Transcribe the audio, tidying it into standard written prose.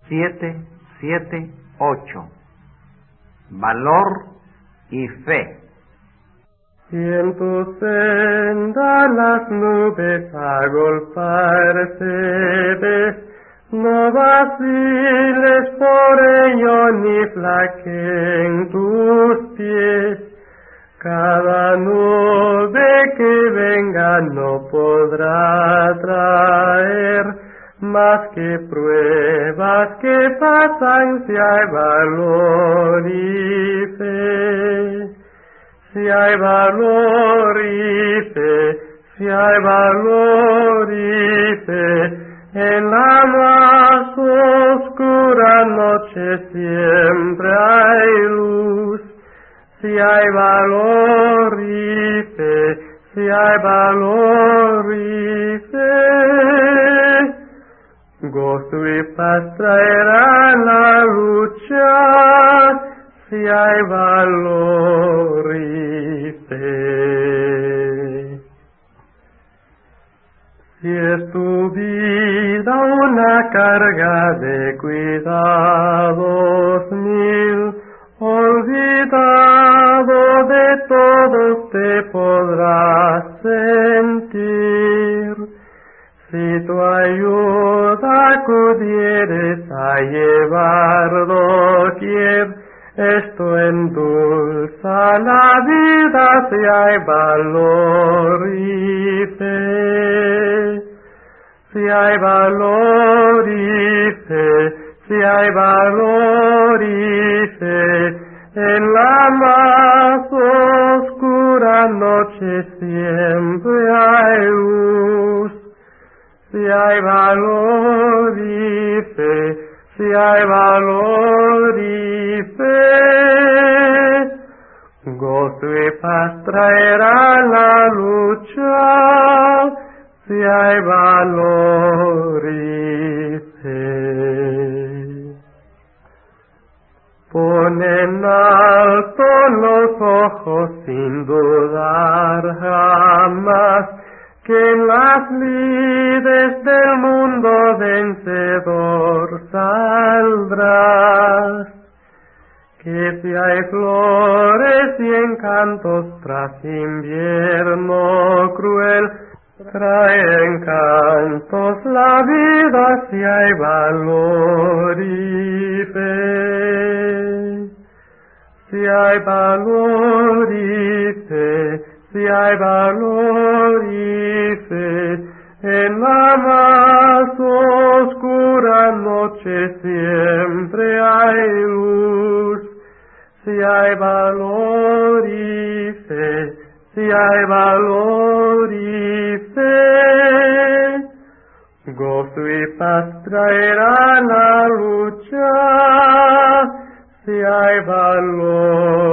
7:7-8. Valor y fe. Y en tu senda las nubes agolparse ves, no vaciles por ello ni flaqueen tus pies. Cada nube que venga no podrá traer más que pruebas que pasan si hay valor y fe. Si hay valor y fe, si hay valor y fe, en la más oscura noche siempre hay luz. Si hay valor y fe, si hay valor y fe, gozo y paz traerá la lucha. Si hay valor y fe. Si es tu vida una carga de cuidados mil, olvidado de todos te podrás sentir. Si tu ayuda acudieres a llevar doquier, esto endulza la vida si hay valor y fe. Si hay valor y fe, si hay valor y fe, en la más oscura noche siempre hay luz. Si hay valor y fe, si hay valor y fe, gozo y paz traerá la lucha. Si hay valor y fe. Pon en alto los ojos sin dudar jamás, que en las lides del mundo vencedor saldrás. Que si hay flores y encantos tras invierno cruel, trae encantos la vida si hay valor y fe. Si hay valor y fe, si hay valor y fe, en la más oscura noche siempre hay luz. Si hay valor y fe, si hay valor y fe, gozo y paz traerá la lucha. Si hay valor